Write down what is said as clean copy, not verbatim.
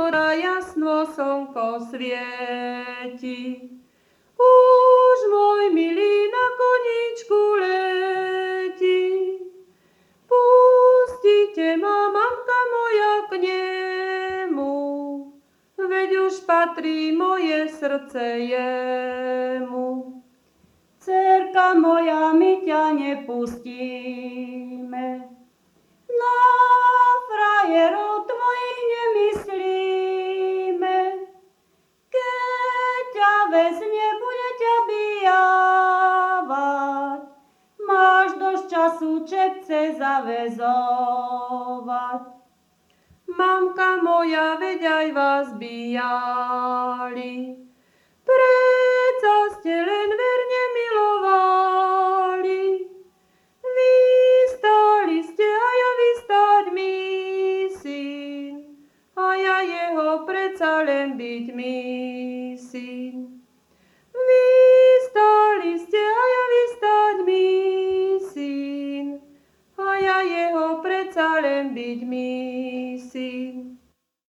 hora jasno slnko svieti. Už môj milý na koníčku letí. Pustite ma, mamka moja, k nemu, veď už patrí moje srdce jemu. Dcérka moja, my ťa nepustíme, na frajerov tvojich nemyslíme. Keď ťa vezne, bude ťa bijavať, máš dosť času čepce zavezovať. Mamka moja, veď aj vás bijali, preca ste len verne milovali. Vystali ste a ja vystať mi syn, a ja jeho preca len byť mi syn. Vystali ste a ja vystať mi syn, a ja jeho preca len byť mi syn.